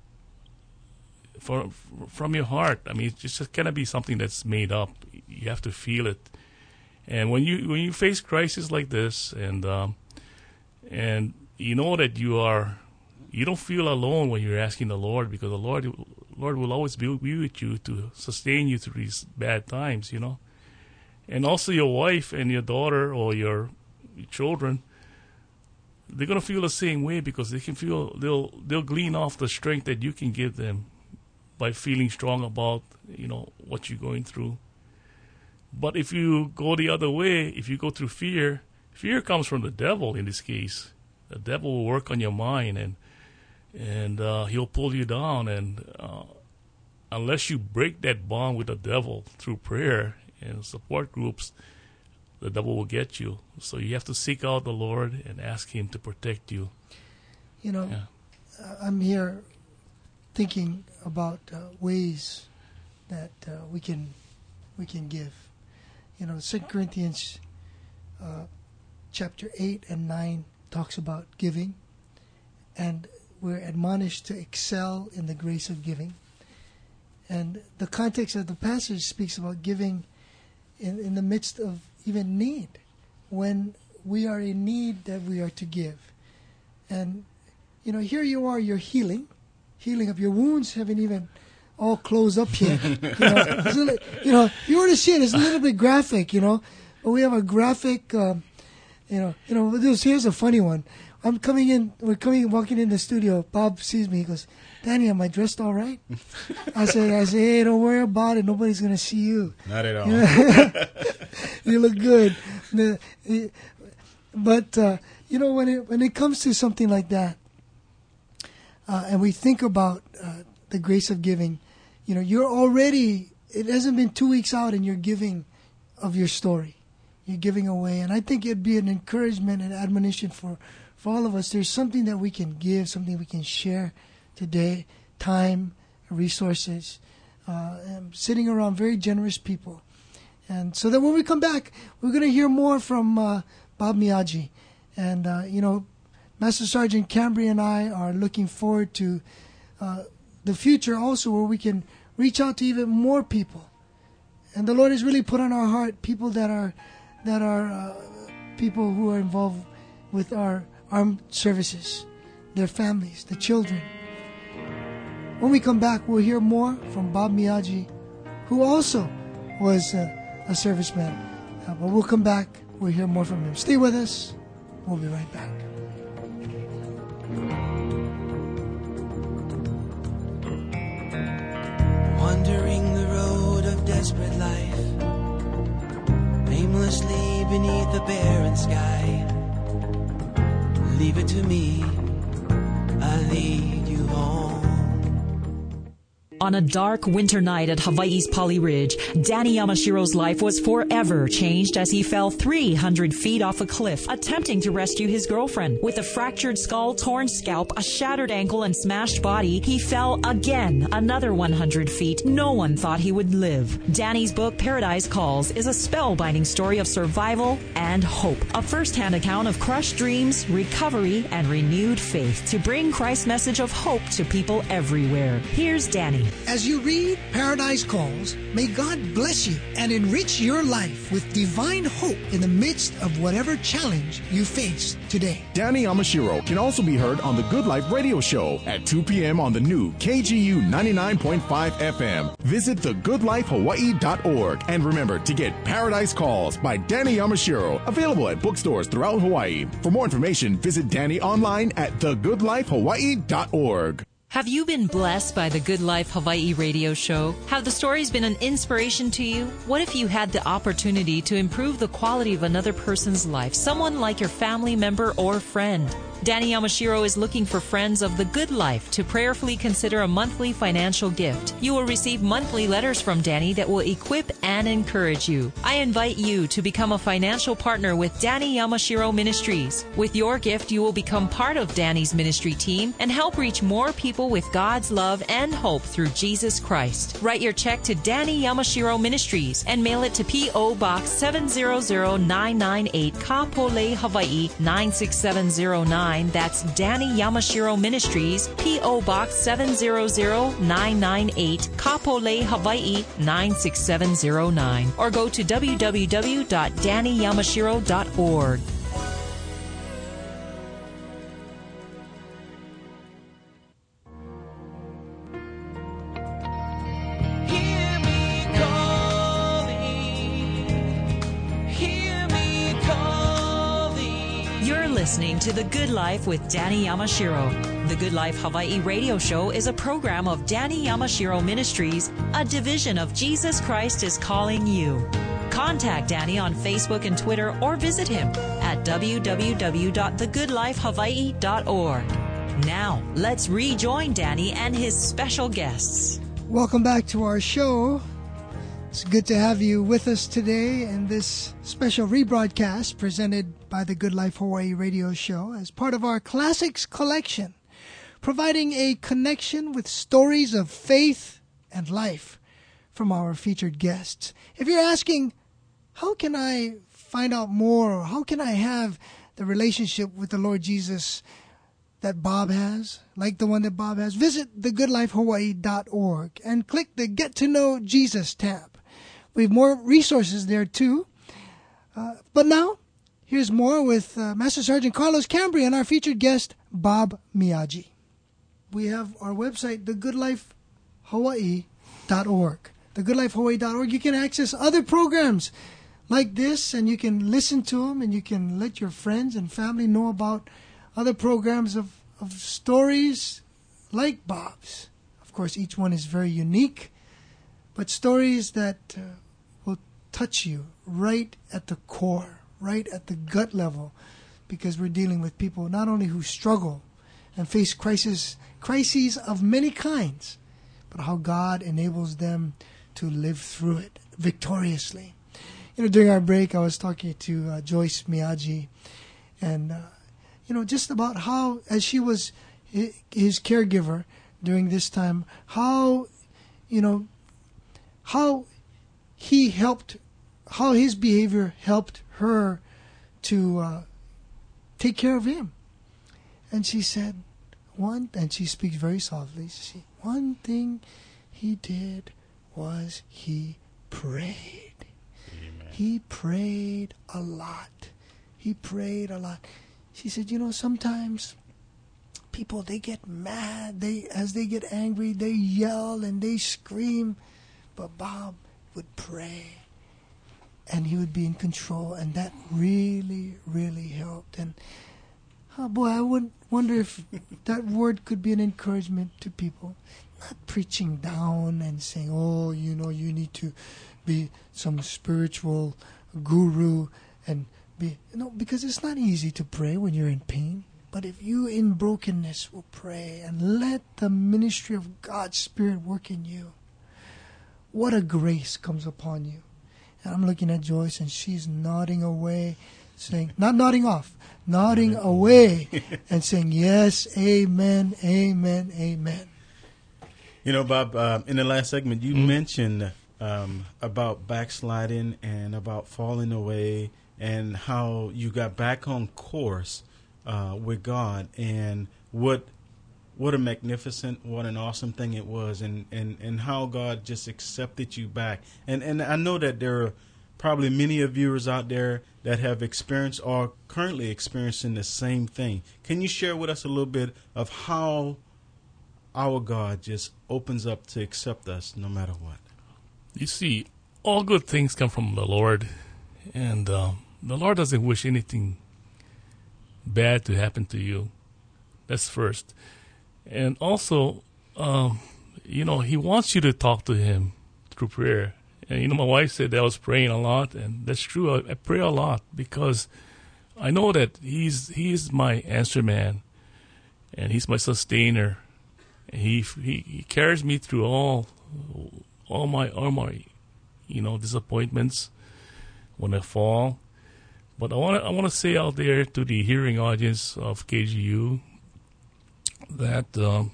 for, from your heart. I mean, it just cannot be something that's made up. You have to feel it. And when you when you face crisis like this, and um, and you know that you are, you don't feel alone when you're asking the Lord, because the Lord Lord will always be, be with you to sustain you through these bad times, you know. And also your wife and your daughter or your, your children, they're going to feel the same way because they can feel, they'll they'll glean off the strength that you can give them by feeling strong about, you know, what you're going through. But if you go the other way, if you go through fear, fear comes from the devil in this case. The devil will work on your mind, and and uh, he'll pull you down. And uh, unless you break that bond with the devil through prayer and support groups, the devil will get you. So you have to seek out the Lord and ask him to protect you. You know, Yeah. I'm here thinking about uh, ways that uh, we can we can give. You know, Second Corinthians uh, chapter eight and nine talks about giving, and we're admonished to excel in the grace of giving. And the context of the passage speaks about giving in, in the midst of even need. When we are in need, that we are to give. And, you know, here you are, you're healing, healing up. Your wounds haven't even all closed up yet. you, know, it's a little, you know, you were to see it, it's a little bit graphic, you know. But we have a graphic, um, you know, you know, this, here's a funny one. I'm coming in, we're coming, walking in the studio. Bob sees me, he goes, Danny, am I dressed all right? I said, I say, hey, don't worry about it. Nobody's going to see you. Not at all. You know? You look good. But, uh, you know, when it, when it comes to something like that, uh, and we think about uh, the grace of giving, you know, you're already, it hasn't been two weeks out and you're giving of your story. You're giving away. And I think it'd be an encouragement and admonition for, for all of us. There's something that we can give, something we can share today, time, resources, uh, and sitting around very generous people. And so that when we come back, we're going to hear more from uh, Bob Miyagi. And, uh, you know, Master Sergeant Cambry and I are looking forward to uh, the future also where we can reach out to even more people. And the Lord has really put on our heart people that are that are uh, people who are involved with our armed services, their families, the children. When we come back, we'll hear more from Bob Miyagi, who also was uh, a serviceman. Uh, but we'll come back, we'll hear more from him. Stay with us. We'll be right back. Wandering the road of desperate life, aimlessly beneath the barren sky. Leave it to me, I'll lead you home. On a dark winter night at Hawaii's Pali Ridge, Danny Yamashiro's life was forever changed as he fell three hundred feet off a cliff, attempting to rescue his girlfriend. With a fractured skull, torn scalp, a shattered ankle, and smashed body, he fell again another one hundred feet. No one thought he would live. Danny's book, Paradise Calls, is a spellbinding story of survival and hope. A first-hand account of crushed dreams, recovery, and renewed faith to bring Christ's message of hope to people everywhere. Here's Danny. As you read Paradise Calls, may God bless you and enrich your life with divine hope in the midst of whatever challenge you face today. Danny Yamashiro can also be heard on the Good Life Radio Show at two p.m. on the new K G U ninety-nine point five F M. Visit the good life hawaii dot org and remember to get Paradise Calls by Danny Yamashiro, available at bookstores throughout Hawaii. For more information, visit Danny online at the good life hawaii dot org. Have you been blessed by the Good Life Hawaii radio show? Have the stories been an inspiration to you? What if you had the opportunity to improve the quality of another person's life, someone like your family member or friend? Danny Yamashiro is looking for friends of the good life to prayerfully consider a monthly financial gift. You will receive monthly letters from Danny that will equip and encourage you. I invite you to become a financial partner with Danny Yamashiro Ministries. With your gift, you will become part of Danny's ministry team and help reach more people with God's love and hope through Jesus Christ. Write your check to Danny Yamashiro Ministries and mail it to P O. Box seven zero zero nine nine eight, Kapolei, Hawaii nine six seven zero nine. That's Danny Yamashiro Ministries, P O. Box seven zero zero nine nine eight, Kapolei, Hawaii nine six seven zero nine. Or go to w w w dot danny yamashiro dot org. listening to The Good Life with Danny Yamashiro. The Good Life Hawaii radio show is a program of Danny Yamashiro Ministries, a division of Jesus Christ is Calling You. Contact Danny on Facebook and Twitter or visit him at w w w dot the good life hawaii dot org. Now, let's rejoin Danny and his special guests. Welcome back to our show. It's good to have you with us today in this special rebroadcast presented by the Good Life Hawaii radio show as part of our Classics collection, providing a connection with stories of faith and life from our featured guests. If you're asking, how can I find out more, or how can I have the relationship with the Lord Jesus that Bob has, like the one that Bob has, visit the good life hawaii dot org and click the Get to Know Jesus tab. We have more resources there too. Uh, but now, here's more with uh, Master Sergeant Carlos Cambry and our featured guest, Bob Miyagi. We have our website, the good life hawaii dot org. the good life hawaii dot org. You can access other programs like this, and you can listen to them, and you can let your friends and family know about other programs of, of stories like Bob's. Of course, each one is very unique, but stories that uh, will touch you right at the core, right at the gut level, because we're dealing with people not only who struggle and face crisis, crises of many kinds, but how God enables them to live through it victoriously. You know, during our break, I was talking to uh, Joyce Miyagi, and uh, you know, just about how, as she was his caregiver during this time, how, you know, how he helped, how his behavior helped her to uh, take care of him. And she said, one, and she speaks very softly, she, one thing he did was he prayed. Amen. He prayed a lot. He prayed a lot. She said, you know, sometimes people, they get mad. They, as they get angry, they yell and they scream. But Bob would pray, and he would be in control, and that really, really helped. And, oh boy, I would wonder if that word could be an encouragement to people. Not preaching down and saying, oh, you know, you need to be some spiritual guru and be, you know, because it's not easy to pray when you're in pain. But if you in brokenness will pray and let the ministry of God's Spirit work in you, what a grace comes upon you. And I'm looking at Joyce, and she's nodding away, saying, not nodding off, nodding away and saying, yes, amen, amen, amen. You know, Bob, uh, in the last segment, you mm-hmm. mentioned um, about backsliding and about falling away, and how you got back on course uh, with God, and what what a magnificent, what an awesome thing it was, and, and, and how God just accepted you back. And and I know that there are probably many of viewers out there that have experienced or currently experiencing the same thing. Can you share with us a little bit of how our God just opens up to accept us no matter what? You see, all good things come from the Lord, and um, the Lord doesn't wish anything bad to happen to you. That's first. And also, um, you know, he wants you to talk to him through prayer. And, you know, my wife said that I was praying a lot, and that's true. I, I pray a lot because I know that he's he is my answer man, and he's my sustainer. And he, he he carries me through all all my all my, you know, disappointments when I fall. But I want to I want to say out there to the hearing audience of K G U that, um,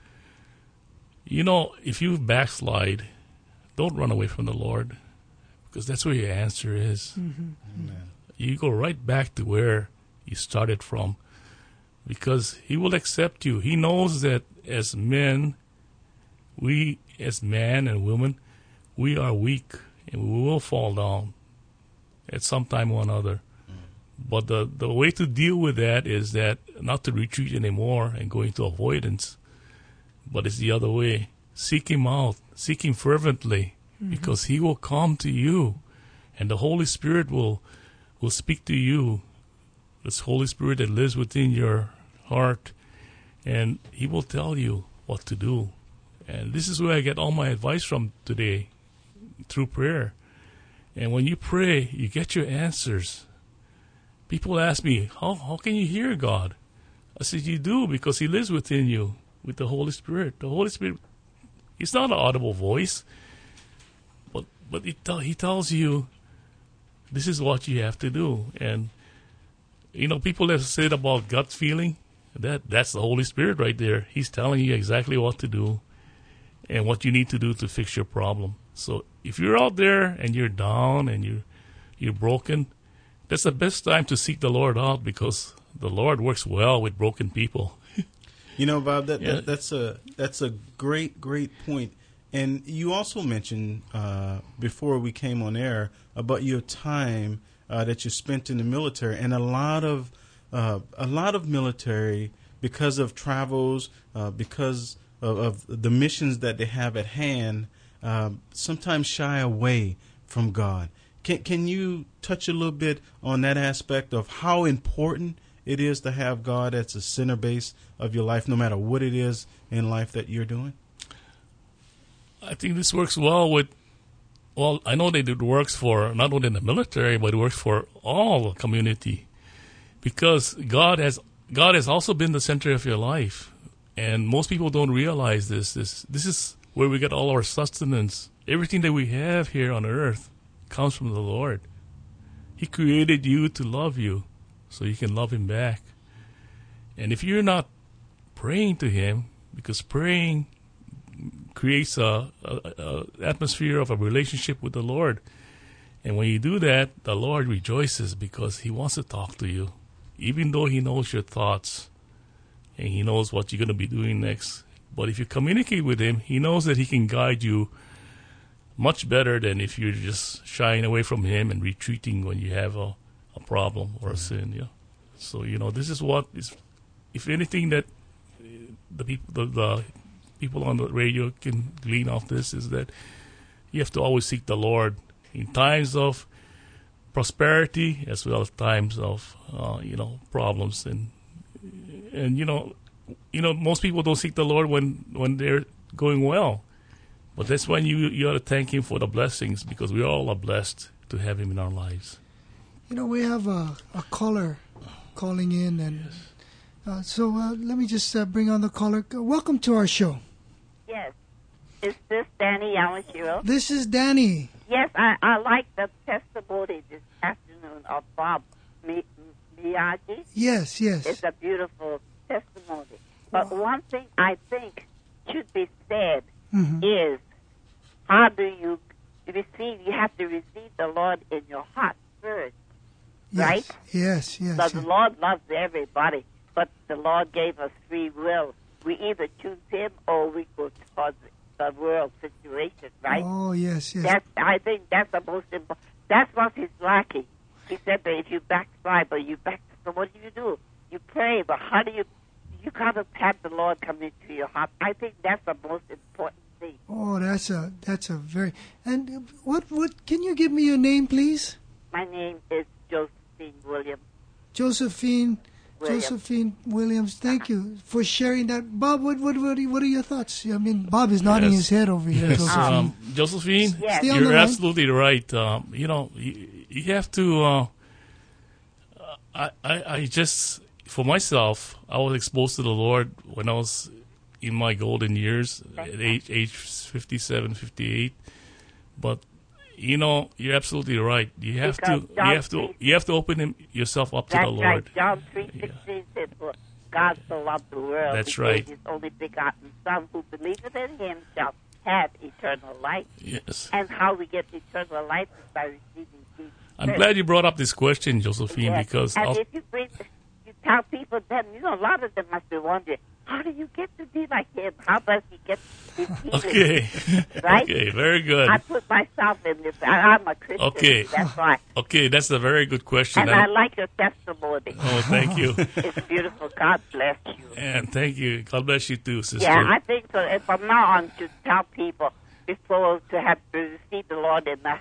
you know, if you backslide, don't run away from the Lord, because that's where your answer is. Mm-hmm. Amen. You go right back to where you started from, because he will accept you. He knows that as men, we as man and women, we are weak and we will fall down at some time or another. But the, the way to deal with that is that not to retreat anymore and go into avoidance, but it's the other way. Seek him out. Seek him fervently, mm-hmm. because he will come to you, and the Holy Spirit will will speak to you this Holy Spirit that lives within your heart, and He will tell you what to do. And this is where I get all my advice from today, through prayer. And when you pray, you get your answers. People ask me, how, how can you hear God? I said, you do, because He lives within you with the Holy Spirit. The Holy Spirit, He's not an audible voice, but but He, tell, he tells you, this is what you have to do. And, you know, people have said about gut feeling, that that's the Holy Spirit right there. He's telling you exactly what to do and what you need to do to fix your problem. So if you're out there and you're down and you're, you're broken, that's the best time to seek the Lord out, because the Lord works well with broken people. You know, Bob, that, Yeah. that that's a that's a great, great point. And you also mentioned uh, before we came on air about your time uh, that you spent in the military, and a lot of uh, a lot of military, because of travels, uh, because of, of the missions that they have at hand, uh, sometimes shy away from God. Can can you touch a little bit on that aspect of how important it is to have God as the center base of your life, no matter what it is in life that you're doing? I think this works well with, well, I know that it works for not only the military, but it works for all the community, because God has God has also been the center of your life, and most people don't realize this. This this is where we get all our sustenance. Everything that we have here on earth comes from the Lord. He created you to love you, so you can love Him back. And if you're not praying to Him, because praying creates a, a, a atmosphere of a relationship with the Lord, and when you do that, the Lord rejoices because He wants to talk to you, even though He knows your thoughts and He knows what you're going to be doing next. But if you communicate with Him, He knows that He can guide you much better than if you're just shying away from Him and retreating when you have a, a problem or a sin. Yeah. So, you know, this is what is, if anything that the people, the, the people on the radio can glean off this, is that you have to always seek the Lord in times of prosperity as well as times of, uh, you know, problems. And, and, you know, you know, most people don't seek the Lord when, when they're going well. But that's when you, you ought to thank Him for the blessings, because we all are blessed to have Him in our lives. You know, we have a, a caller calling in, and Yes. uh, so uh, let me just uh, bring on the caller. Welcome to our show. Yes. Is this Danny Yamashiro? This is Danny. Yes, I, I like the testimony this afternoon of Bob Mi- Miyagi. Yes, yes. It's a beautiful testimony. But one thing I think should be said Mhm. is, how do you receive? You have to receive the Lord in your heart first, Yes, right? Yes, yes. So yes. the Lord loves everybody, but the Lord gave us free will. We either choose Him or we go towards the world situation, right? Oh, yes, yes. That's, I think that's the most important. That's what He's lacking. He said that if you backslide, but you back, so what do you do? You pray, but how do you? You gotta have the Lord come into your heart. I think that's the most important thing. Oh, that's a that's a very. And uh, what what? Can you give me your name, please? My name is Josephine Williams. Josephine. Williams. Josephine Williams. Thank you for sharing that, Bob. What what what are, what are your thoughts? I mean, Bob is nodding Yes. his head over here. Yes, Josephine. um, Josephine, Yes. Stay on the you're line. absolutely right. Um, you know, you, you have to. Uh, I, I, I just, for myself, I was exposed to the Lord when I was in my golden years, at age age fifty-seven, fifty-eight. But you know, you're absolutely right. You have Because to, you John have to, three- you have to open him, yourself up to That's the Lord. right. John three sixteen says, "For God so loved the world, That's He right. gave His only begotten Son, who believeth in Him shall have eternal life." Yes. And how we get eternal life is by receiving Jesus. I'm Christ. glad you brought up this question, Josephine, Yes. because and I'll, if you bring, you tell people, then you know a lot of them must be wondering, how do you get to be like Him? How does He get His healing? okay, Right? okay, very good. I put myself in this. I, I'm a Christian. Okay. That's why. Okay, that's a very good question. And And- I like your testimony. oh, thank you. It's beautiful. God bless you. And thank you. God bless you too, sister. Yeah, I think so. And from now on, to tell people before to have to receive the Lord in their heart,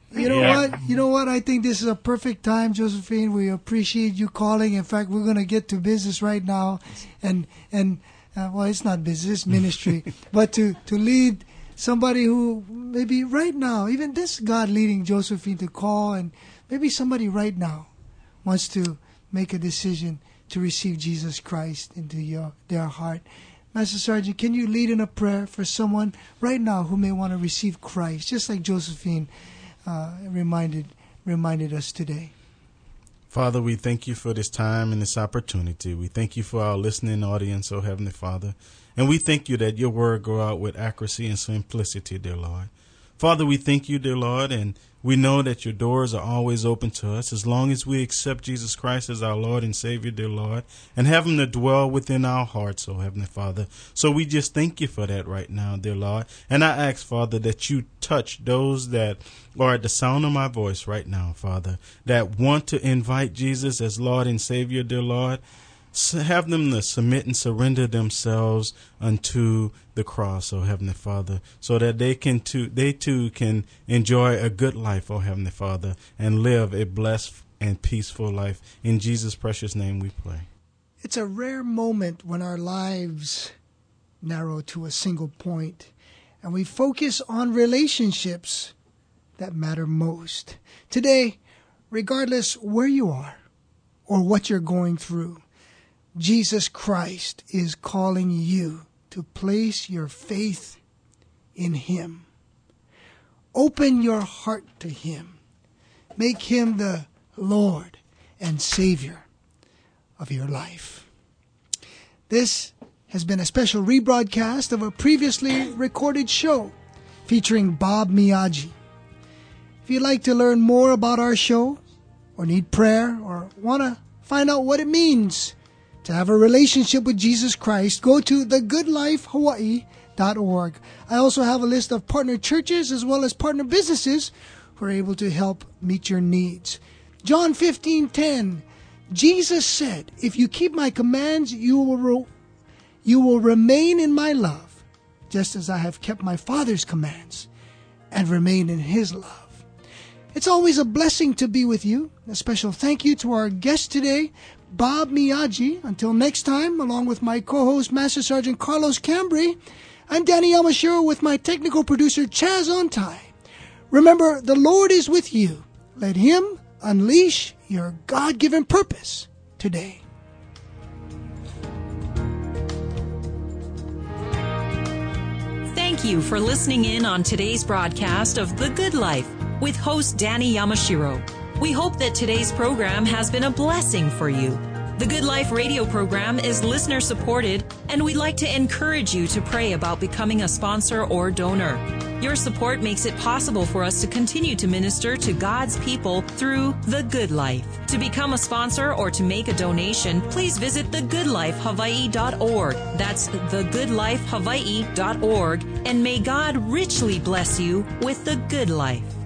You know Yeah. what? You know what? I think this is a perfect time, Josephine. We appreciate you calling. In fact, we're going to get to business right now, and and uh, well, it's not business, it's ministry, but to to lead somebody who maybe right now, even this God leading Josephine to call, and maybe somebody right now wants to make a decision to receive Jesus Christ into your their heart. Master Sergeant, can you lead in a prayer for someone right now who may want to receive Christ, just like Josephine Uh, reminded reminded us today? Father, we thank you for this time and this opportunity. We thank you for our listening audience, oh Heavenly Father. And we thank you that your word go out with accuracy and simplicity, dear Lord. Father, we thank you, dear Lord, and we know that your doors are always open to us as long as we accept Jesus Christ as our Lord and Savior, dear Lord, and have him to dwell within our hearts, oh Heavenly Father. So we just thank you for that right now, dear Lord. And I ask, Father, that you touch those that are at the sound of my voice right now, Father, that want to invite Jesus as Lord and Savior, dear Lord. Have them to submit and surrender themselves unto the cross, oh Heavenly Father, so that they can too, they too can enjoy a good life, oh Heavenly Father, and live a blessed and peaceful life. In Jesus' precious name we pray. It's a rare moment when our lives narrow to a single point and we focus on relationships that matter most. Today, regardless where you are or what you're going through, Jesus Christ is calling you to place your faith in him. Open your heart to him. Make him the Lord and Savior of your life. This has been a special rebroadcast of a previously recorded show featuring Bob Miyagi. If you'd like to learn more about our show, or need prayer, or want to find out what it means to have a relationship with Jesus Christ, go to the good life hawaii dot org. I also have a list of partner churches as well as partner businesses who are able to help meet your needs. John fifteen ten, Jesus said, "If you keep my commands, you will re- you will remain in my love, just as I have kept my Father's commands and remain in his love." It's always a blessing to be with you. A special thank you to our guest today, Bob Miyagi. Until next time, along with my co-host, Master Sergeant Carlos Cambry, I'm Danny Yamashiro with my technical producer, Chaz Ontai. Remember, the Lord is with you. Let him unleash your God-given purpose today. Thank you for listening in on today's broadcast of The Good Life with host Danny Yamashiro. We hope that today's program has been a blessing for you. The Good Life radio program is listener supported, and we'd like to encourage you to pray about becoming a sponsor or donor. Your support makes it possible for us to continue to minister to God's people through The Good Life. To become a sponsor or to make a donation, please visit the good life hawaii dot org. That's the good life hawaii dot org, and may God richly bless you with the good life.